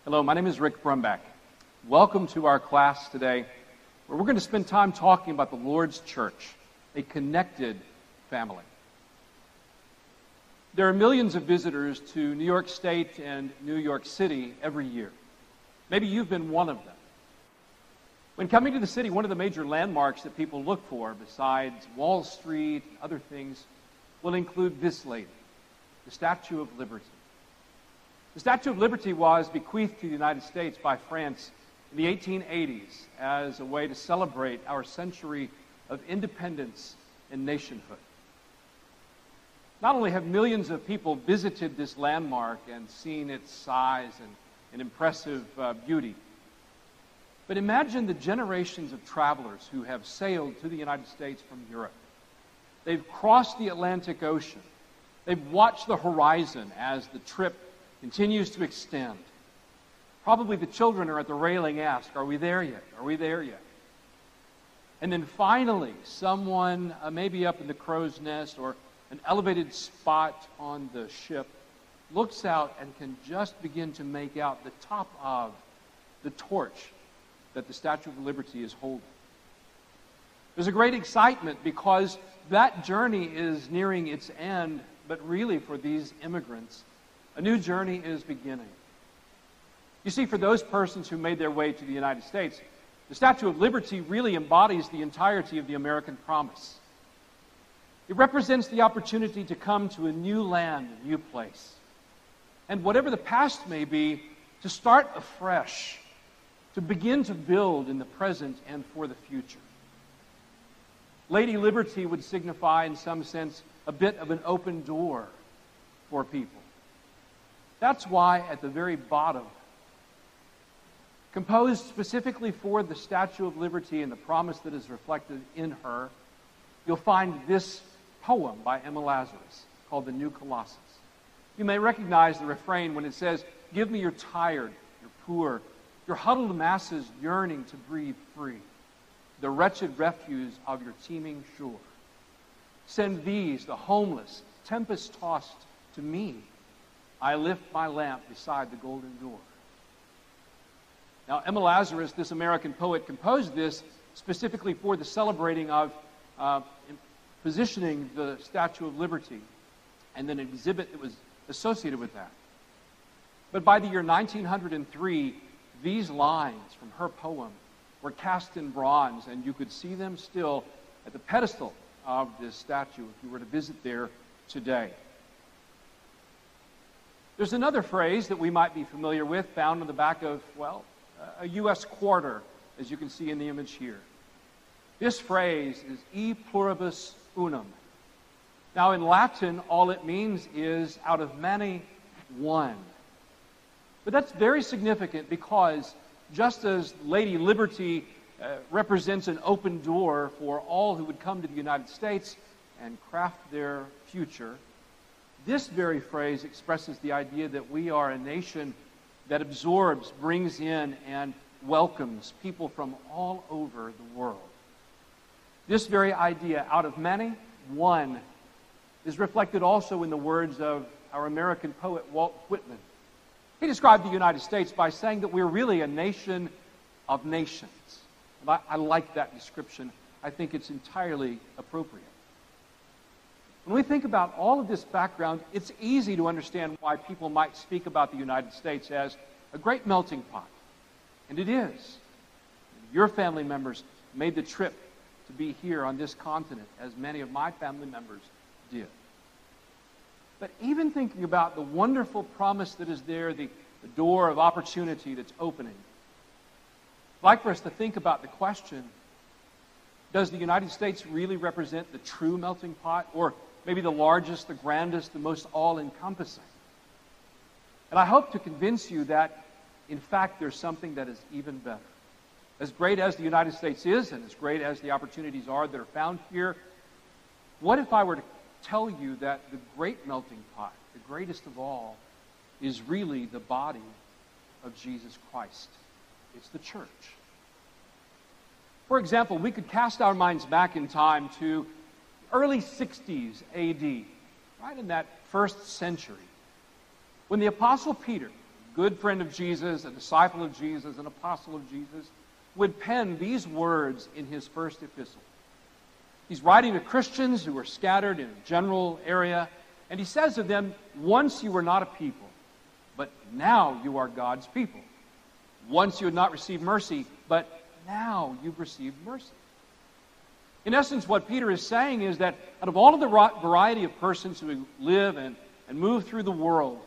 Hello, my name is Rick Brumback. Welcome to our class today, where we're going to spend time talking about the Lord's Church, a connected family. There are millions of visitors to New York State and New York City every year. Maybe you've been one of them. When coming to the city, one of the major landmarks that people look for, besides Wall Street and other things, will include this lady, the Statue of Liberty. The Statue of Liberty was bequeathed to the United States by France in the 1880s as a way to celebrate our century of independence and nationhood. Not only have millions of people visited this landmark and seen its size and impressive beauty, but imagine the generations of travelers who have sailed to the United States from Europe. They've crossed the Atlantic Ocean. They've watched the horizon as the trip continues to extend. Probably the children are at the railing ask, "Are we there yet? Are we there yet?" And then finally, someone, maybe up in the crow's nest or an elevated spot on the ship, looks out and can just begin to make out the top of the torch that the Statue of Liberty is holding. There's a great excitement because that journey is nearing its end, but really for these immigrants, a new journey is beginning. You see, for those persons who made their way to the United States, the Statue of Liberty really embodies the entirety of the American promise. It represents the opportunity to come to a new land, a new place. And whatever the past may be, to start afresh, to begin to build in the present and for the future. Lady Liberty would signify, in some sense, a bit of an open door for people. That's why at the very bottom, composed specifically for the Statue of Liberty and the promise that is reflected in her, you'll find this poem by Emma Lazarus called The New Colossus. You may recognize the refrain when it says, "Give me your tired, your poor, your huddled masses yearning to breathe free, the wretched refuse of your teeming shore. Send these, the homeless, tempest-tossed, to me. I lift my lamp beside the golden door." Now, Emma Lazarus, this American poet, composed this specifically for the celebrating of positioning the Statue of Liberty and then an exhibit that was associated with that. But by the year 1903, these lines from her poem were cast in bronze, and you could see them still at the pedestal of this statue if you were to visit there today. There's another phrase that we might be familiar with found on the back of, a U.S. quarter, as you can see in the image here. This phrase is e pluribus unum. Now, in Latin, all it means is out of many, one. But that's very significant because just as Lady Liberty represents an open door for all who would come to the United States and craft their future, this very phrase expresses the idea that we are a nation that absorbs, brings in, and welcomes people from all over the world. This very idea, out of many, one, is reflected also in the words of our American poet Walt Whitman. He described the United States by saying that we're really a nation of nations. And I like that description. I think it's entirely appropriate. When we think about all of this background, it's easy to understand why people might speak about the United States as a great melting pot. And it is. Your family members made the trip to be here on this continent, as many of my family members did. But even thinking about the wonderful promise that is there, the door of opportunity that's opening, I'd like for us to think about the question, does the United States really represent the true melting pot, or maybe the largest, the grandest, the most all-encompassing? And I hope to convince you that, in fact, there's something that is even better. As great as the United States is, and as great as the opportunities are that are found here, what if I were to tell you that the great melting pot, the greatest of all, is really the body of Jesus Christ? It's the church. For example, we could cast our minds back in time to early 60s A.D., right in that first century, when the Apostle Peter good friend of Jesus, a disciple of Jesus, an apostle of Jesus, would pen these words in his first epistle. He's writing to Christians who are scattered in a general area, and he says to them, once you were not a people, but now you are God's people. Once you had not received mercy, but now you've received mercy. In essence, what Peter is saying is that out of all of the variety of persons who live and move through the world,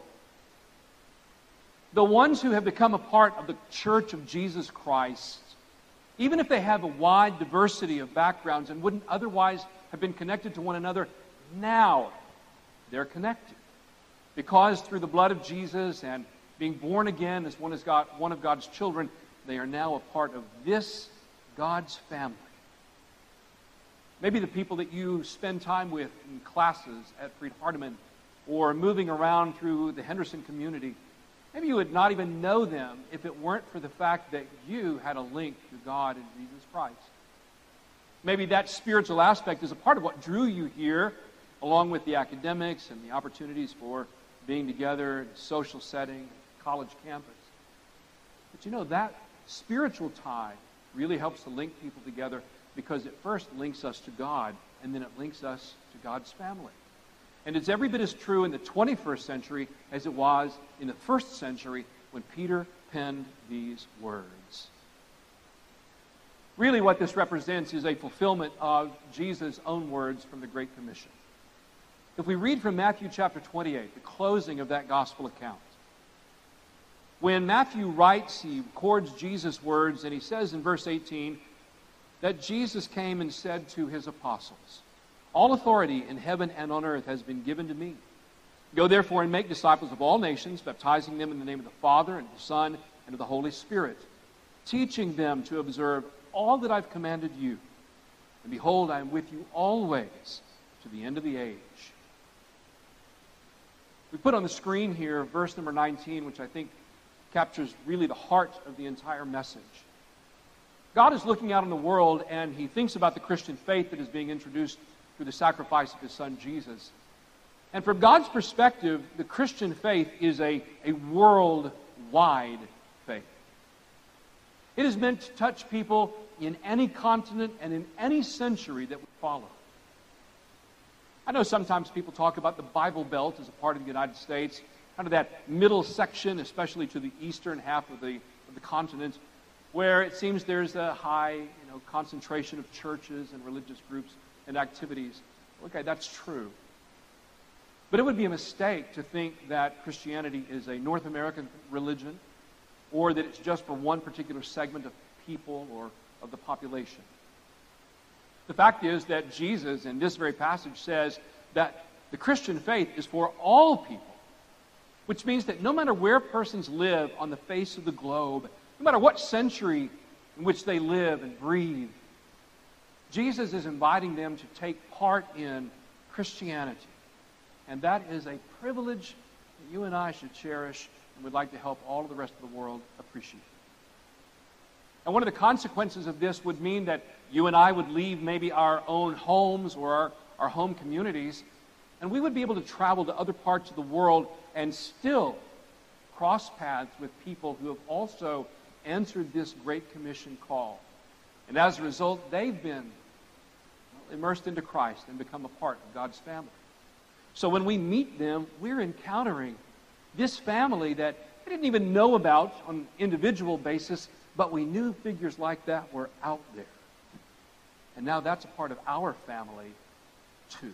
the ones who have become a part of the church of Jesus Christ, even if they have a wide diversity of backgrounds and wouldn't otherwise have been connected to one another, now they're connected. Because through the blood of Jesus and being born again as one of God's children, they are now a part of this God's family. Maybe the people that you spend time with in classes at Freed-Hardeman or moving around through the Henderson community, maybe you would not even know them if it weren't for the fact that you had a link to God and Jesus Christ. Maybe that spiritual aspect is a part of what drew you here, along with the academics and the opportunities for being together in a social setting, college campus. But you know, that spiritual tie really helps to link people together because it first links us to God, and then it links us to God's family. And it's every bit as true in the 21st century as it was in the first century when Peter penned these words. Really what this represents is a fulfillment of Jesus' own words from the Great Commission. If we read from Matthew chapter 28, the closing of that gospel account, when Matthew writes, he records Jesus' words, and he says in verse 18 that Jesus came and said to his apostles, "All authority in heaven and on earth has been given to me. Go therefore and make disciples of all nations, baptizing them in the name of the Father and of the Son and of the Holy Spirit, teaching them to observe all that I've commanded you. And behold, I am with you always to the end of the age." We put on the screen here verse number 19, which I think captures really the heart of the entire message. God is looking out in the world, and he thinks about the Christian faith that is being introduced through the sacrifice of his son Jesus. And from God's perspective, the Christian faith is a worldwide faith. It is meant to touch people in any continent and in any century that we follow. I know sometimes people talk about the Bible Belt as a part of the United States, kind of that middle section, especially to the eastern half of the continent, where it seems there's a high concentration of churches and religious groups and activities. Okay, that's true. But it would be a mistake to think that Christianity is a North American religion or that it's just for one particular segment of people or of the population. The fact is that Jesus, in this very passage, says that the Christian faith is for all people, which means that no matter where persons live on the face of the globe, no matter what century in which they live and breathe, Jesus is inviting them to take part in Christianity. And that is a privilege that you and I should cherish and would like to help all of the rest of the world appreciate. And one of the consequences of this would mean that you and I would leave maybe our own homes or our home communities, and we would be able to travel to other parts of the world and still cross paths with people who have also answered this Great Commission call. And as a result, they've been immersed into Christ and become a part of God's family. So when we meet them, we're encountering this family that we didn't even know about on an individual basis, but we knew figures like that were out there. And now that's a part of our family, too.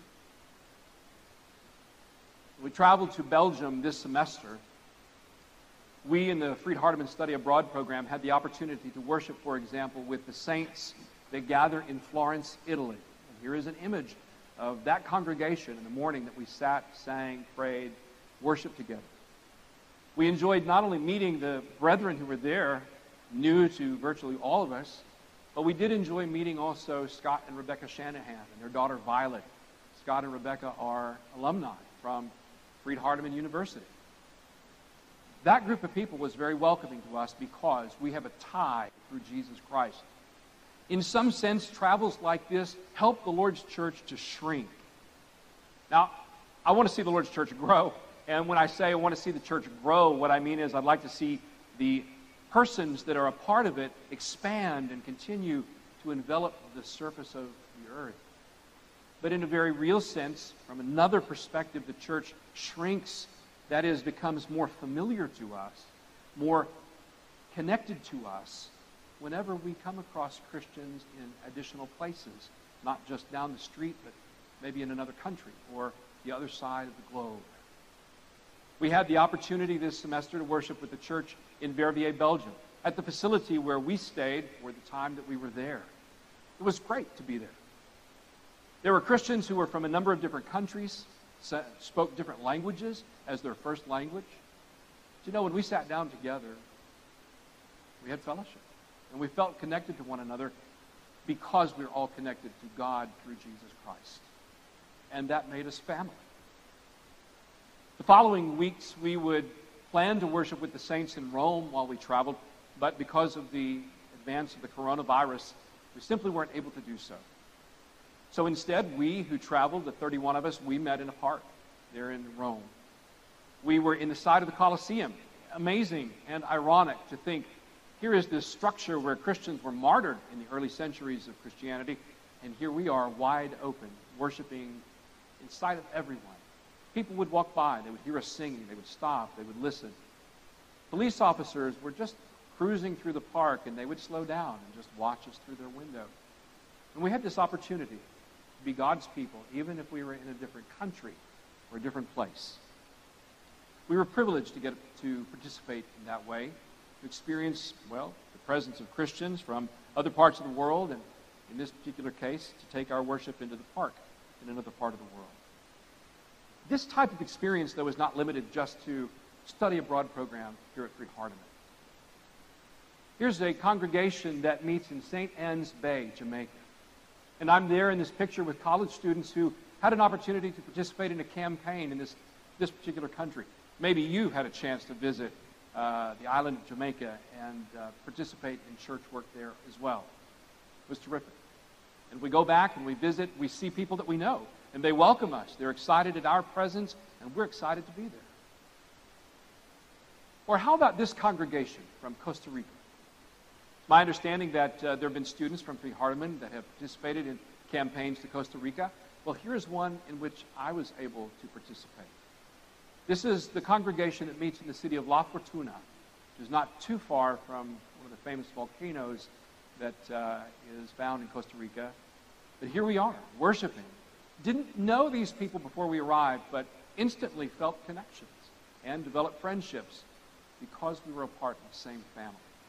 We traveled to Belgium this semester. We in the Freed-Hardeman Study Abroad program had the opportunity to worship, for example, with the saints that gather in Florence, Italy. And here is an image of that congregation in the morning that we sat, sang, prayed, worshiped together. We enjoyed not only meeting the brethren who were there, new to virtually all of us, but we did enjoy meeting also Scott and Rebecca Shanahan and their daughter Violet. Scott and Rebecca are alumni from Freed-Hardeman University. That group of people was very welcoming to us because we have a tie through Jesus Christ. In some sense, travels like this help the Lord's church to shrink. Now, I want to see the Lord's church grow, And when I say I want to see the church grow, what I mean is I'd like to see the persons that are a part of it expand and continue to envelop the surface of the earth. But in a very real sense, from another perspective, the church shrinks, that is, becomes more familiar to us, more connected to us, whenever we come across Christians in additional places, not just down the street, but maybe in another country or the other side of the globe. We had the opportunity this semester to worship with the church in Verviers, Belgium, at the facility where we stayed for the time that we were there. It was great to be there. There were Christians who were from a number of different countries, spoke different languages as their first language. But you know, when we sat down together, we had fellowship. And we felt connected to one another because we're all connected to God through Jesus Christ. And that made us family. The following weeks, we would plan to worship with the saints in Rome while we traveled, but because of the advance of the coronavirus, we simply weren't able to do so. So instead, we who traveled, the 31 of us, we met in a park there in Rome. We were in the side of the Colosseum. Amazing and ironic to think, here is this structure where Christians were martyred in the early centuries of Christianity, and here we are wide open, worshiping in sight of everyone. People would walk by, they would hear us singing, they would stop, they would listen. Police officers were just cruising through the park, and they would slow down and just watch us through their window. And we had this opportunity to be God's people, even if we were in a different country or a different place. We were privileged to get to participate in that way, to experience, well, the presence of Christians from other parts of the world, and in this particular case, to take our worship into the park in another part of the world. This type of experience, though, is not limited just to study abroad program here at Pre-Hardeman. Here's a congregation that meets in St. Anne's Bay, Jamaica. And I'm there in this picture with college students who had an opportunity to participate in a campaign in this particular country. Maybe you had a chance to visit the island of Jamaica and participate in church work there as well. It was terrific. And we go back and we visit, we see people that we know, and they welcome us. They're excited at our presence, and we're excited to be there. Or how about this congregation from Costa Rica? My understanding that there have been students from Pre-Hardeman that have participated in campaigns to Costa Rica. Well, here is one in which I was able to participate. This is the congregation that meets in the city of La Fortuna, which is not too far from one of the famous volcanoes that is found in Costa Rica. But here we are, worshiping. Didn't know these people before we arrived, but instantly felt connections and developed friendships because we were a part of the same family.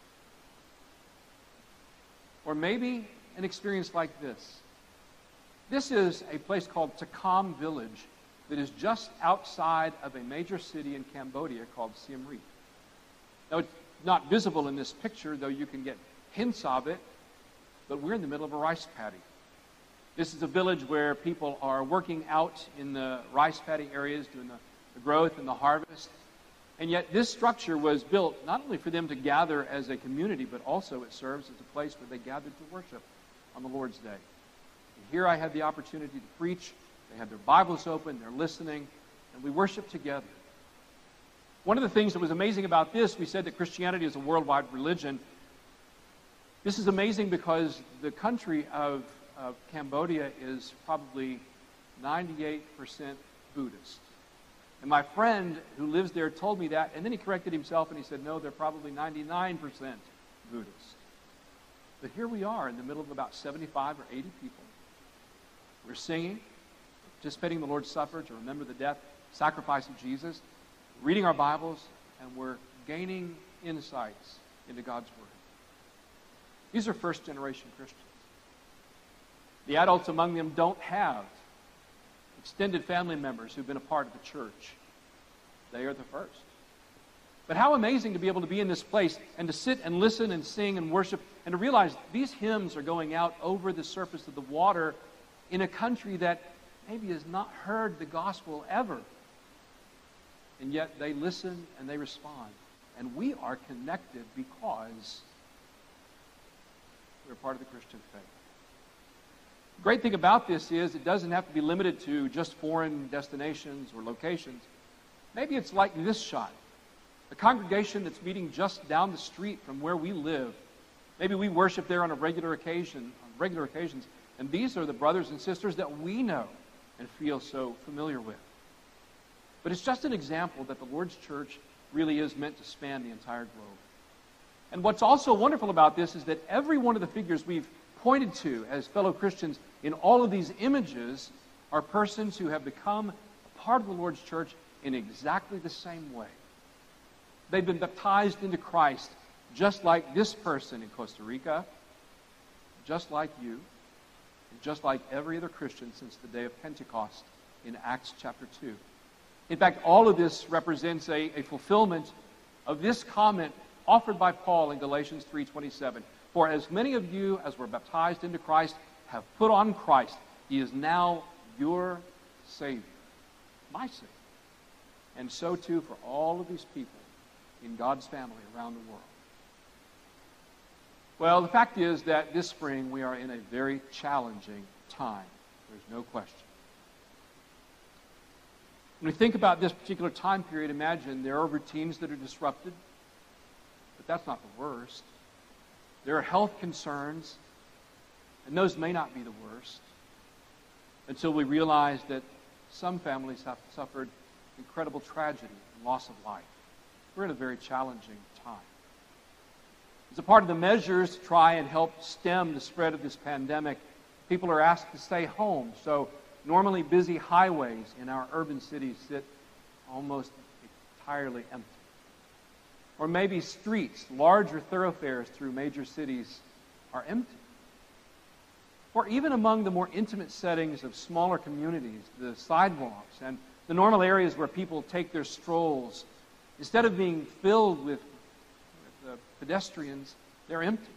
Or maybe an experience like this. This is a place called Takam Village that is just outside of a major city in Cambodia called Siem Reap. Now, it's not visible in this picture, though you can get hints of it, but we're in the middle of a rice paddy. This is a village where people are working out in the rice paddy areas, doing the growth and the harvest. And yet this structure was built not only for them to gather as a community, but also it serves as a place where they gathered to worship on the Lord's Day. And here I had the opportunity to preach. They had their Bibles open, they're listening, and we worship together. One of the things that was amazing about this, we said that Christianity is a worldwide religion. This is amazing because the country of Cambodia is probably 98% Buddhist. And my friend who lives there told me that, and then he corrected himself and he said, no, they're probably 99% Buddhist. But here we are in the middle of about 75 or 80 people. We're singing, participating in the Lord's Supper to remember the death, sacrifice of Jesus, reading our Bibles, and we're gaining insights into God's Word. These are first-generation Christians. The adults among them don't have extended family members who've been a part of the church. They are the first. But how amazing to be able to be in this place and to sit and listen and sing and worship and to realize these hymns are going out over the surface of the water in a country that maybe has not heard the gospel ever. And yet they listen and they respond. And we are connected because we're part of the Christian faith. The great thing about this is it doesn't have to be limited to just foreign destinations or locations. Maybe it's like this shot, a congregation that's meeting just down the street from where we live. Maybe we worship there on regular occasions, and these are the brothers and sisters that we know and feel so familiar with. But it's just an example that the Lord's church really is meant to span the entire globe. And what's also wonderful about this is that every one of the figures we've pointed to as fellow Christians in all of these images are persons who have become a part of the Lord's church in exactly the same way. They've been baptized into Christ just like this person in Costa Rica, just like you, and just like every other Christian since the day of Pentecost in Acts chapter 2. In fact, all of this represents a fulfillment of this comment offered by Paul in Galatians 3:27. For as many of you as were baptized into Christ have put on Christ. He is now your Savior, my Savior. And so too for all of these people in God's family around the world. Well, the fact is that this spring we are in a very challenging time. There's no question. When we think about this particular time period, imagine there are routines that are disrupted, but that's not the worst. There are health concerns, and those may not be the worst, until we realize that some families have suffered incredible tragedy and loss of life. We're in a very challenging time. As a part of the measures to try and help stem the spread of this pandemic, people are asked to stay home. So normally busy highways in our urban cities sit almost entirely empty. Or maybe streets, larger thoroughfares through major cities are empty. Or even among the more intimate settings of smaller communities, the sidewalks and the normal areas where people take their strolls, instead of being filled with pedestrians, they're empty.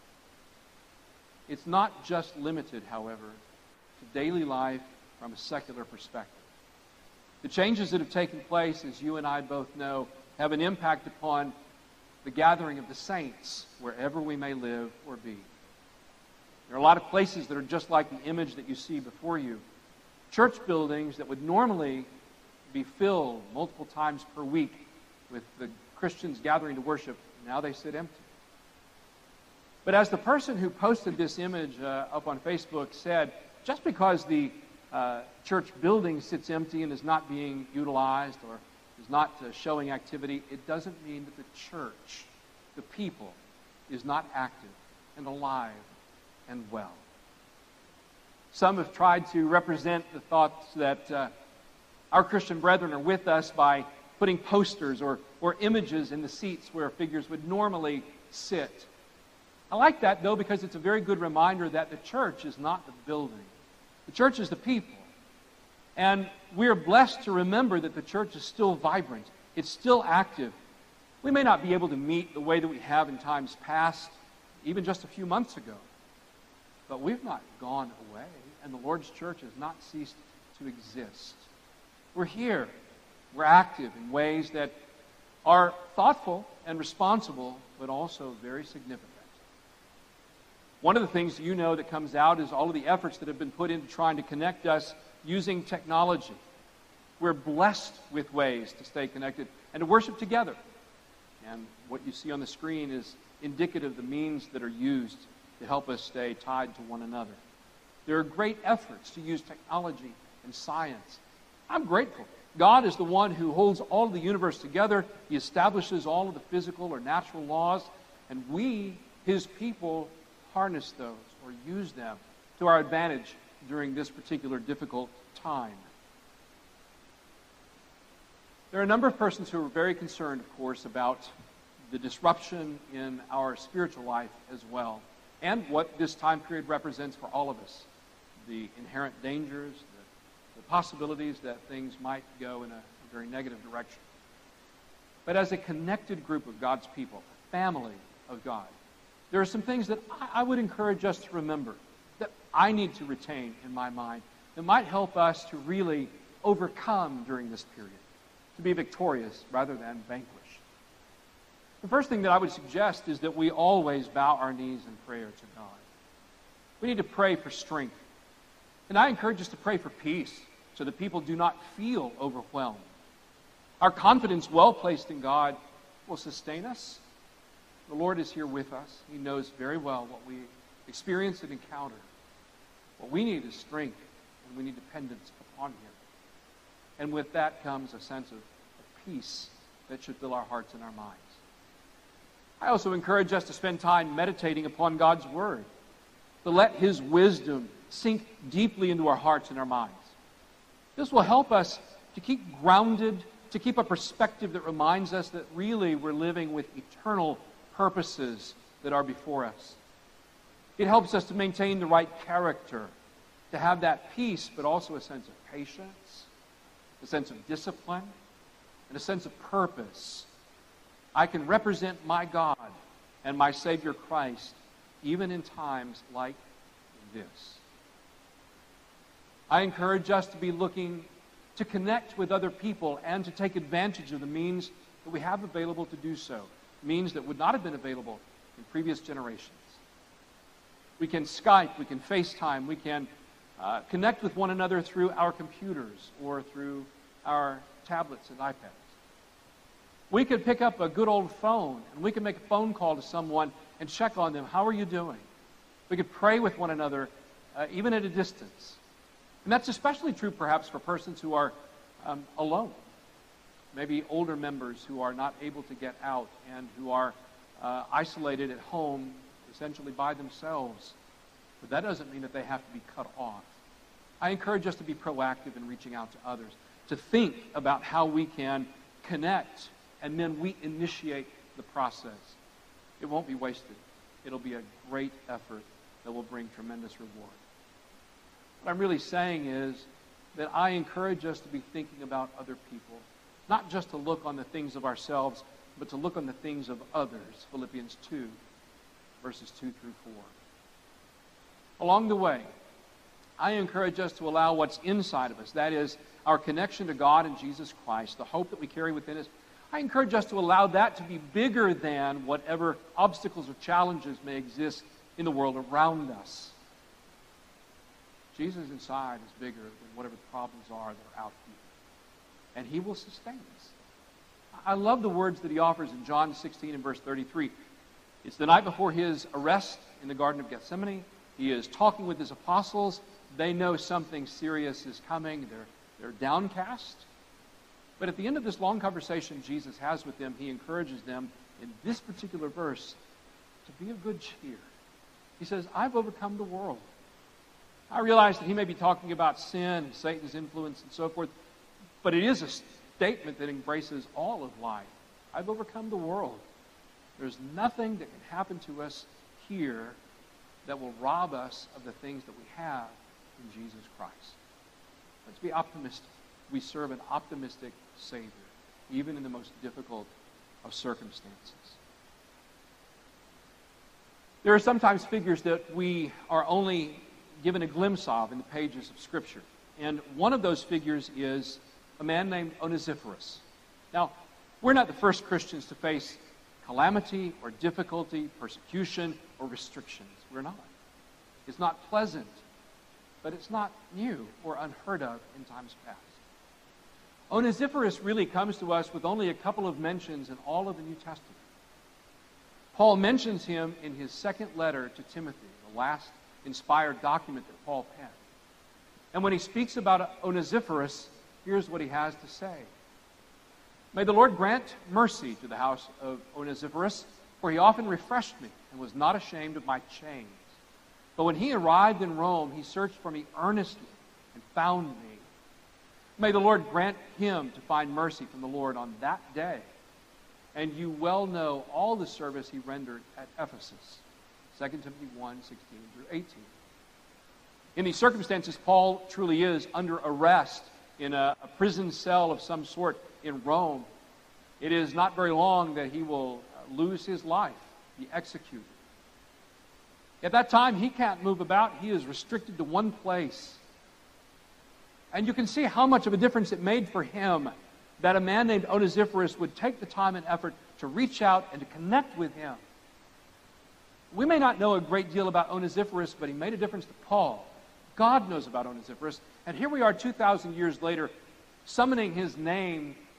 It's not just limited, however, to daily life from a secular perspective. The changes that have taken place, as you and I both know, have an impact upon the gathering of the saints wherever we may live or be. There are a lot of places that are just like the image that you see before you. Church buildings that would normally be filled multiple times per week with the Christians gathering to worship, now they sit empty. But as the person who posted this image up on Facebook said, just because the church building sits empty and is not being utilized or is not showing activity, it doesn't mean that the church, the people, is not active and alive and well. Some have tried to represent the thoughts that our Christian brethren are with us by putting posters or images in the seats where figures would normally sit. I like that, though, because it's a very good reminder that the church is not the building. The church is the people. And we are blessed to remember that the church is still vibrant. It's still active. We may not be able to meet the way that we have in times past, even just a few months ago. But we've not gone away, and the Lord's church has not ceased to exist. We're here. We're active in ways that are thoughtful and responsible, but also very significant. One of the things you know that comes out is all of the efforts that have been put into trying to connect us using technology. We're blessed with ways to stay connected and to worship together. And what you see on the screen is indicative of the means that are used to help us stay tied to one another. There are great efforts to use technology and science. I'm grateful. God is the one who holds all of the universe together. He establishes all of the physical or natural laws, and we, His people, harness those or use them to our advantage during this particular difficult time. There are a number of persons who are very concerned, of course, about the disruption in our spiritual life as well, and what this time period represents for all of us. The inherent dangers, the possibilities that things might go in a very negative direction. But as a connected group of God's people, a family of God, there are some things that I would encourage us to remember, that I need to retain in my mind, that might help us to really overcome during this period, to be victorious rather than vanquish. The first thing that I would suggest is that we always bow our knees in prayer to God. We need to pray for strength. And I encourage us to pray for peace so that people do not feel overwhelmed. Our confidence, well placed in God, will sustain us. The Lord is here with us. He knows very well what we experience and encounter. What we need is strength, and we need dependence upon Him. And with that comes a sense of peace that should fill our hearts and our minds. I also encourage us to spend time meditating upon God's Word, to let His wisdom sink deeply into our hearts and our minds. This will help us to keep grounded, to keep a perspective that reminds us that really we're living with eternal purposes that are before us. It helps us to maintain the right character, to have that peace, but also a sense of patience, a sense of discipline, and a sense of purpose. I can represent my God and my Savior Christ even in times like this. I encourage us to be looking to connect with other people and to take advantage of the means that we have available to do so, means that would not have been available in previous generations. We can Skype, we can FaceTime, we can connect with one another through our computers or through our tablets and iPads. We could pick up a good old phone and we could make a phone call to someone and check on them. How are you doing? We could pray with one another even at a distance. And that's especially true perhaps for persons who are alone. Maybe older members who are not able to get out and who are isolated at home essentially by themselves. But that doesn't mean that they have to be cut off. I encourage us to be proactive in reaching out to others, to think about how we can connect, and then we initiate the process. It won't be wasted. It'll be a great effort that will bring tremendous reward. What I'm really saying is that I encourage us to be thinking about other people, not just to look on the things of ourselves, but to look on the things of others. Philippians 2, verses 2 through 4. Along the way, I encourage us to allow what's inside of us, that is, our connection to God and Jesus Christ, the hope that we carry within us, I encourage us to allow that to be bigger than whatever obstacles or challenges may exist in the world around us. Jesus inside is bigger than whatever the problems are that are out here. And He will sustain us. I love the words that He offers in John 16 and verse 33. It's the night before His arrest in the Garden of Gethsemane. He is talking with His apostles. They know something serious is coming. They're downcast. But at the end of this long conversation Jesus has with them, He encourages them in this particular verse to be of good cheer. He says, I've overcome the world. I realize that He may be talking about sin and Satan's influence and so forth, but it is a statement that embraces all of life. I've overcome the world. There's nothing that can happen to us here that will rob us of the things that we have in Jesus Christ. Let's be optimistic. We serve an optimistic Savior, even in the most difficult of circumstances. There are sometimes figures that we are only given a glimpse of in the pages of Scripture. And one of those figures is a man named Onesiphorus. Now, we're not the first Christians to face calamity or difficulty, persecution or restrictions. We're not. It's not pleasant, but it's not new or unheard of in times past. Onesiphorus really comes to us with only a couple of mentions in all of the New Testament. Paul mentions him in his second letter to Timothy, the last inspired document that Paul penned. And when he speaks about Onesiphorus, here's what he has to say. May the Lord grant mercy to the house of Onesiphorus, for he often refreshed me and was not ashamed of my chains. But when he arrived in Rome, he searched for me earnestly and found me. May the Lord grant him to find mercy from the Lord on that day. And you well know all the service he rendered at Ephesus. 2 Timothy 1, 16 through 18. In these circumstances, Paul truly is under arrest in a prison cell of some sort in Rome. It is not very long that he will lose his life, be executed. At that time, he can't move about. He is restricted to one place. And you can see how much of a difference it made for him that a man named Onesiphorus would take the time and effort to reach out and to connect with him. We may not know a great deal about Onesiphorus, but he made a difference to Paul. God knows about Onesiphorus. And here we are 2,000 years later, summoning his name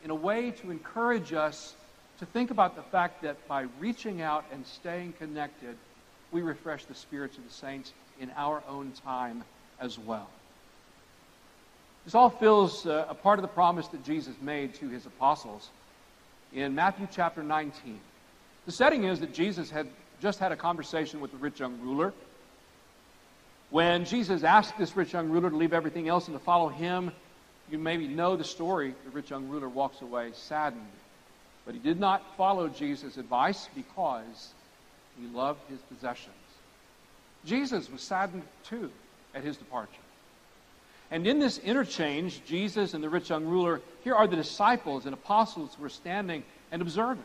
in a way to encourage us to think about the fact that by reaching out and staying connected, we refresh the spirits of the saints in our own time as well. This all fills a part of the promise that Jesus made to his apostles in Matthew chapter 19. The setting is that Jesus had just had a conversation with the rich young ruler. When Jesus asked this rich young ruler to leave everything else and to follow him, you maybe know the story. The rich young ruler walks away saddened. But he did not follow Jesus' advice because he loved his possessions. Jesus was saddened too at his departure. And in this interchange, Jesus and the rich young ruler, here are the disciples and apostles who were standing and observing.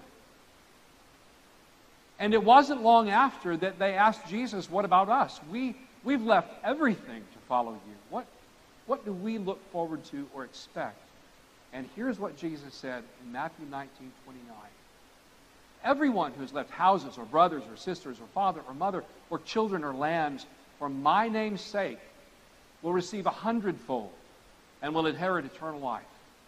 And it wasn't long after that they asked Jesus, what about us? We've left everything to follow you. What do we look forward to or expect? And here's what Jesus said in Matthew 19:29. Everyone who has left houses or brothers or sisters or father or mother or children or lands for my name's sake will receive 100-fold and will inherit eternal life.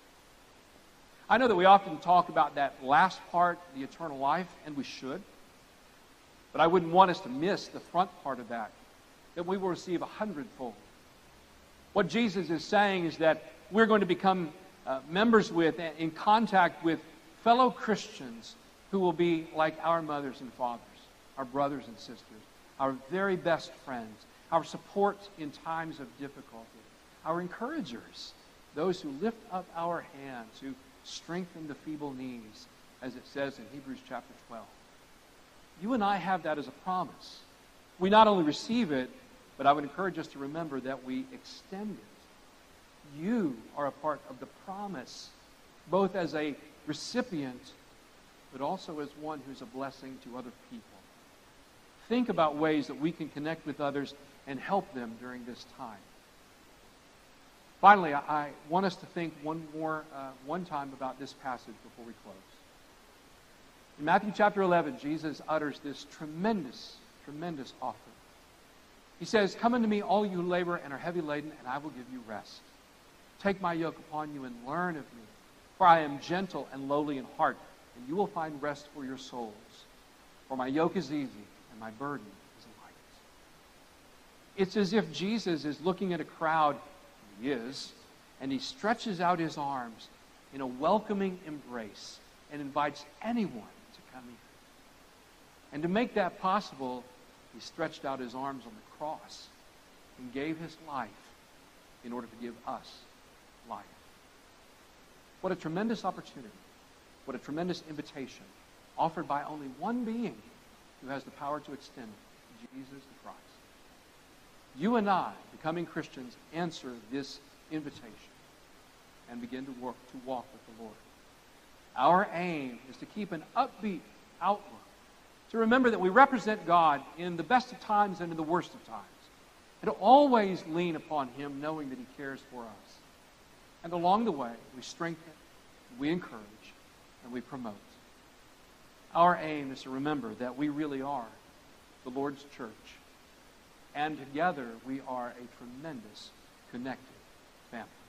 I know that we often talk about that last part, the eternal life, and we should. But I wouldn't want us to miss the front part of that we will receive 100-fold. What Jesus is saying is that we're going to become members with, in contact with fellow Christians who will be like our mothers and fathers, our brothers and sisters, our very best friends, our support in times of difficulty, our encouragers, those who lift up our hands, who strengthen the feeble knees, as it says in Hebrews chapter 12. You and I have that as a promise. We not only receive it, but I would encourage us to remember that we extend it. You are a part of the promise, both as a recipient, but also as one who's a blessing to other people. Think about ways that we can connect with others and help them during this time. Finally, I want us to think one time about this passage before we close. In Matthew chapter 11, Jesus utters this tremendous offer. He says, "Come unto me, all you who labor and are heavy laden, and I will give you rest. Take my yoke upon you and learn of me, for I am gentle and lowly in heart, and you will find rest for your souls. For my yoke is easy and my burden is light." It's as if Jesus is looking at a crowd, he is, and he stretches out his arms in a welcoming embrace and invites anyone to come in. And to make that possible, he stretched out his arms on the cross and gave his life in order to give us life. What a tremendous opportunity. What a tremendous invitation offered by only one being who has the power to extend it, Jesus the Christ. You and I, becoming Christians, answer this invitation and begin to walk with the Lord. Our aim is to keep an upbeat outlook, to remember that we represent God in the best of times and in the worst of times, and to always lean upon him knowing that he cares for us. And along the way, we strengthen, we encourage, and we promote. Our aim is to remember that we really are the Lord's church, and together we are a tremendous connected family.